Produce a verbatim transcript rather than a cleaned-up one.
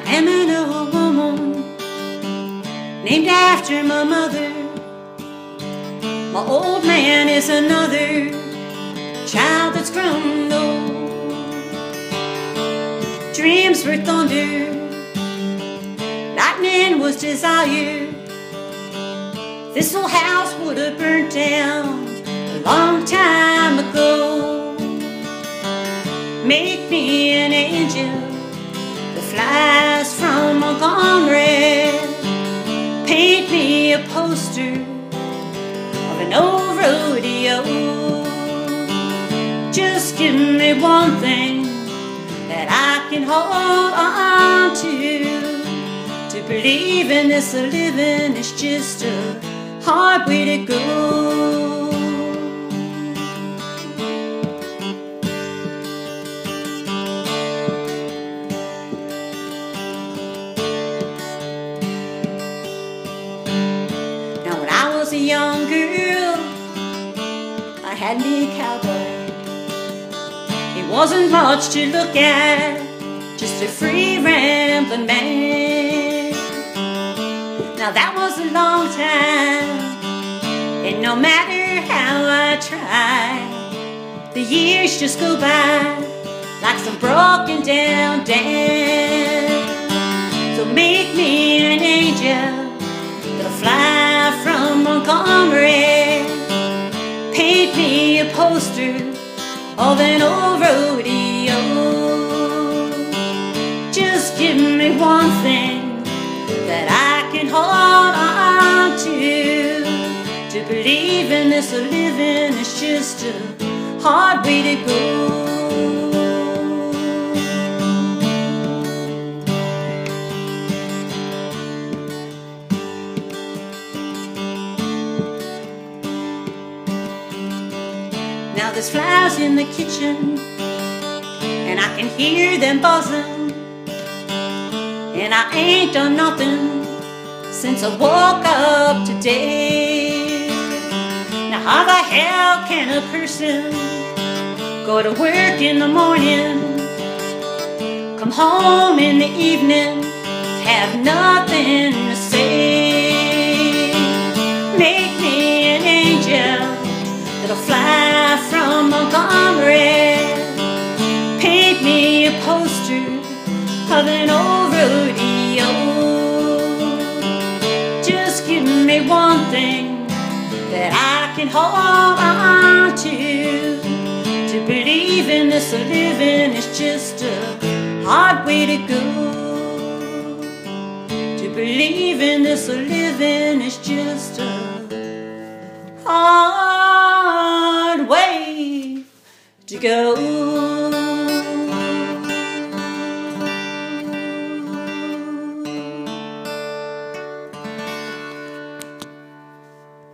am an old woman named after my mother. My old man is another child that's grown old. Dreams were thunder, lightning was desire. This old house would have burnt down a long time ago. Make me an angel that flies from Montgomery. Paint me a poster of an old rodeo. Just give me one thing that I can hold on to. To believe in this living is just a hard way to go. Now when I was a young girl, I had me a cowboy. It wasn't much to look at, just a free rambling man. Now that was a long time, and no matter how I try, the years just go by like some broken down dam. So make me an angel that'll fly from Montgomery. Paint me a poster of an old rodeo. Just give me one thing that I can hold on to. To believe in this living is just a hard way to go. Now there's flies in the kitchen, and I can hear them buzzing, and I ain't done nothing since I woke up today. Now how the hell can a person go to work in the morning, come home in the evening, have nothing to say? Make me an angel that'll fly from Montgomery. Paint me a poster of an old rodeo. Just give me one thing that I can hold on to. To believe in this living is just a hard way to go. To believe in this living is just a hard way to go.